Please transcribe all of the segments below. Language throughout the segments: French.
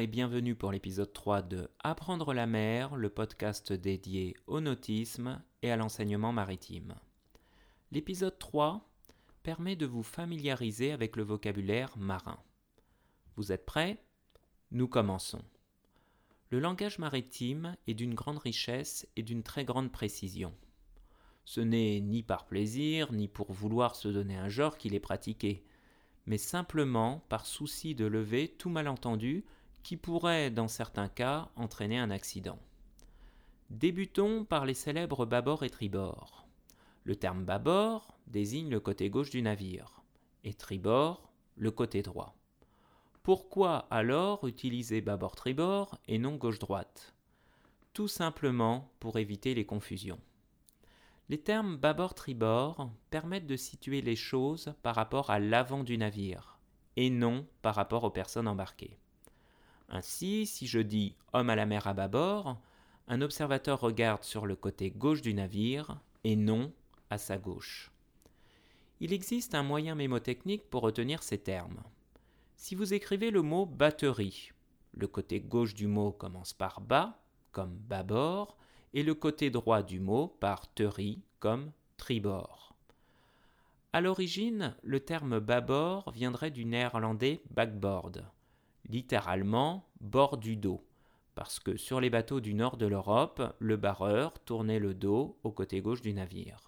et bienvenue pour l'épisode 3 de Apprendre la mer, le podcast dédié au nautisme et à l'enseignement maritime. L'épisode 3 permet de vous familiariser avec le vocabulaire marin. Vous êtes prêts ? Nous commençons. Le langage maritime est d'une grande richesse et d'une très grande précision. Ce n'est ni par plaisir, ni pour vouloir se donner un genre qu'il est pratiqué, mais simplement par souci de lever tout malentendu qui pourrait, dans certains cas, entraîner un accident. Débutons par les célèbres bâbord et tribord. Le terme bâbord désigne le côté gauche du navire, et tribord, le côté droit. Pourquoi alors utiliser bâbord-tribord et non gauche-droite ? Tout simplement pour éviter les confusions. Les termes bâbord-tribord permettent de situer les choses par rapport à l'avant du navire et non par rapport aux personnes embarquées. Ainsi, si je dis « homme à la mer à bâbord », un observateur regarde sur le côté gauche du navire et non à sa gauche. Il existe un moyen mémotechnique pour retenir ces termes. Si vous écrivez le mot « batterie », le côté gauche du mot commence par « bas » comme « bâbord » et le côté droit du mot par « terie » comme « tribord ». À l'origine, le terme bâbord viendrait du néerlandais backboard, littéralement « bord du dos », parce que sur les bateaux du nord de l'Europe, le barreur tournait le dos au côté gauche du navire.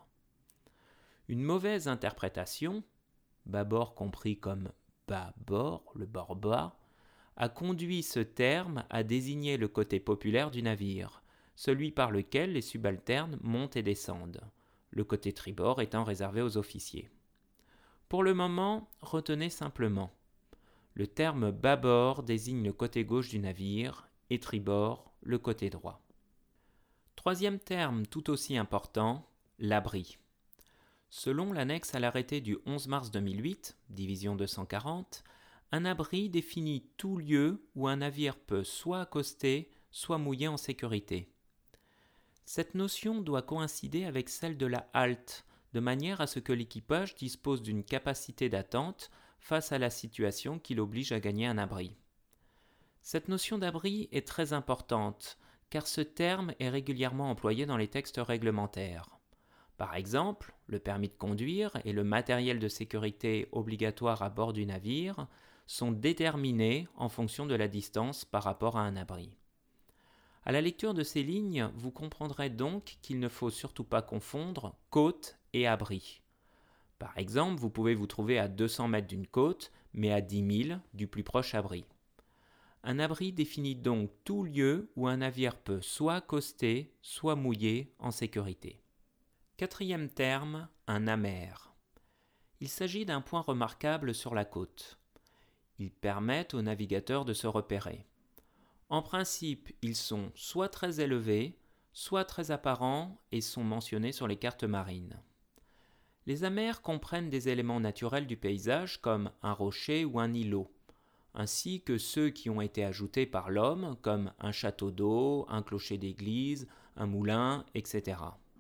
Une mauvaise interprétation, bâbord compris comme bâbord, le bord bas, a conduit ce terme à désigner le côté populaire du navire, celui par lequel les subalternes montent et descendent, le côté tribord étant réservé aux officiers. Pour le moment, retenez simplement. Le terme bâbord désigne le côté gauche du navire et tribord le côté droit. Troisième terme tout aussi important, l'abri. Selon l'annexe à l'arrêté du 11 mars 2008, division 240, un abri définit tout lieu où un navire peut soit accoster, soit mouiller en sécurité. Cette notion doit coïncider avec celle de la halte, de manière à ce que l'équipage dispose d'une capacité d'attente face à la situation qui l'oblige à gagner un abri. Cette notion d'abri est très importante, car ce terme est régulièrement employé dans les textes réglementaires. Par exemple, le permis de conduire et le matériel de sécurité obligatoire à bord du navire sont déterminés en fonction de la distance par rapport à un abri. À la lecture de ces lignes, vous comprendrez donc qu'il ne faut surtout pas confondre côte et abri. Par exemple, vous pouvez vous trouver à 200 mètres d'une côte, mais à 10 000 du plus proche abri. Un abri définit donc tout lieu où un navire peut soit accoster, soit mouiller en sécurité. Quatrième terme, un amer. Il s'agit d'un point remarquable sur la côte. Ils permettent aux navigateurs de se repérer. En principe, ils sont soit très élevés, soit très apparents et sont mentionnés sur les cartes marines. Les amers comprennent des éléments naturels du paysage comme un rocher ou un îlot, ainsi que ceux qui ont été ajoutés par l'homme comme un château d'eau, un clocher d'église, un moulin, etc.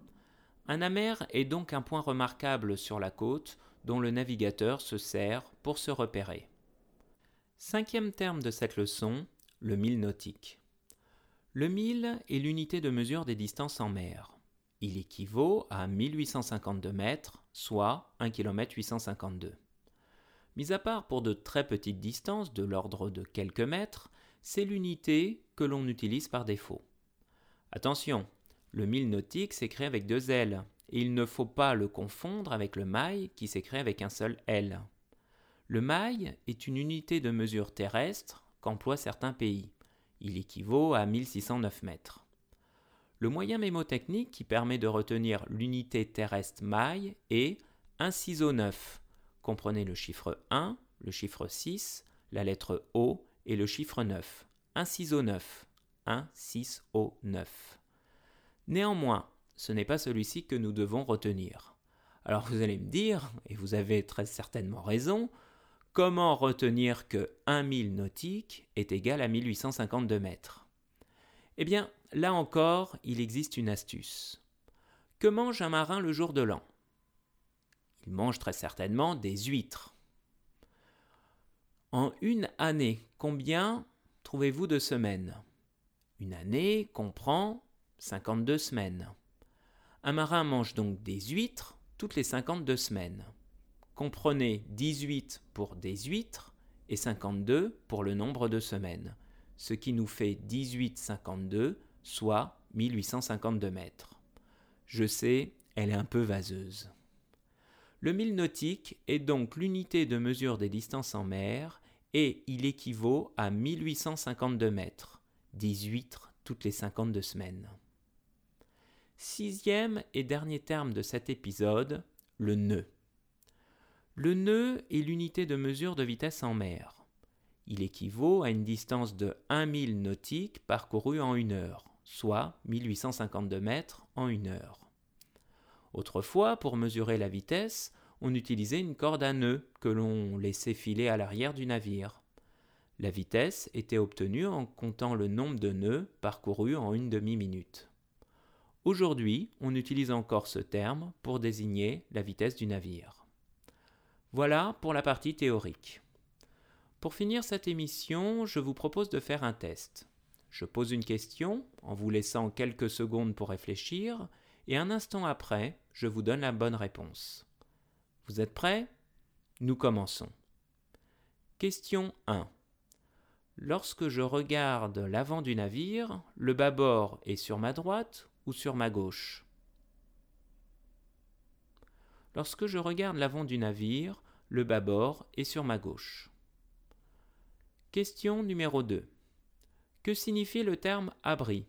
Un amer est donc un point remarquable sur la côte dont le navigateur se sert pour se repérer. Cinquième terme de cette leçon, le mille nautique. Le mille est l'unité de mesure des distances en mer. Il équivaut à 1852 mètres, soit 1 km 852. Mis à part pour de très petites distances, de l'ordre de quelques mètres, c'est l'unité que l'on utilise par défaut. Attention, le mille nautique s'écrit avec 2 L, et il ne faut pas le confondre avec le maille qui s'écrit avec un seul L. Le maille est une unité de mesure terrestre qu'emploient certains pays. Il équivaut à 1609 mètres. Le moyen mémotechnique qui permet de retenir l'unité terrestre maille est un ciseau 9. Comprenez le chiffre 1, le chiffre 6, la lettre O et le chiffre 9. Un ciseau 9. 1, 6, O, 9. Néanmoins, ce n'est pas celui-ci que nous devons retenir. Alors vous allez me dire, et vous avez très certainement raison, comment retenir que 1 mille nautique est égal à 1852 mètres ? Eh bien, là encore, il existe une astuce. Que mange un marin le jour de l'an ? Il mange très certainement des huîtres. En une année, combien trouvez-vous de semaines? Une année comprend 52 semaines. Un marin mange donc des huîtres toutes les 52 semaines. Comprenez 18 pour des huîtres et 52 pour le nombre de semaines, ce qui nous fait 18,52, soit 1852 mètres. Je sais, elle est un peu vaseuse. Le mille nautique est donc l'unité de mesure des distances en mer et il équivaut à 1852 mètres, 18 toutes les 52 semaines. Sixième et dernier terme de cet épisode, le nœud. Le nœud est l'unité de mesure de vitesse en mer. Il équivaut à une distance de 1 mille nautique parcourue en 1 heure, soit 1852 mètres en 1 heure. Autrefois, pour mesurer la vitesse, on utilisait une corde à nœud que l'on laissait filer à l'arrière du navire. La vitesse était obtenue en comptant le nombre de nœuds parcourus en une demi-minute. Aujourd'hui, on utilise encore ce terme pour désigner la vitesse du navire. Voilà pour la partie théorique. Pour finir cette émission, je vous propose de faire un test. Je pose une question en vous laissant quelques secondes pour réfléchir et un instant après, je vous donne la bonne réponse. Vous êtes prêts? Nous commençons. Question 1. Lorsque je regarde l'avant du navire, le bâbord est sur ma droite ou sur ma gauche? Lorsque je regarde l'avant du navire, le bâbord est sur ma gauche. Question numéro 2. Que signifie le terme abri?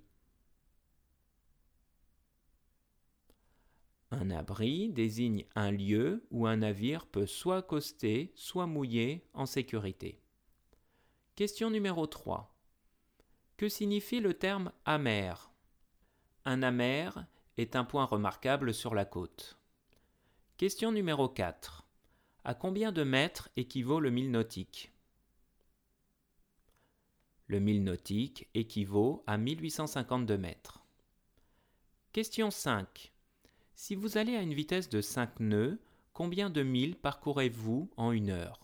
Un abri désigne un lieu où un navire peut soit accoster, soit mouiller en sécurité. Question numéro 3. Que signifie le terme amer? Un amer est un point remarquable sur la côte. Question numéro 4. À combien de mètres équivaut le mille nautique? Le mille nautique équivaut à 1852 mètres. Question 5. Si vous allez à une vitesse de 5 nœuds, combien de milles parcourez-vous en 1 heure?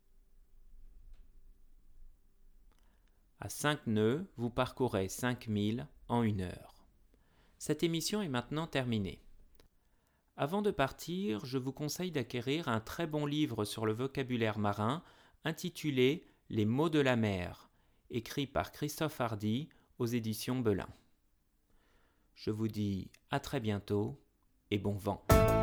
À 5 nœuds, vous parcourez 5 milles en 1 heure. Cette émission est maintenant terminée. Avant de partir, je vous conseille d'acquérir un très bon livre sur le vocabulaire marin intitulé « Les mots de la mer », écrit par Christophe Hardy aux éditions Belin. Je vous dis à très bientôt et bon vent.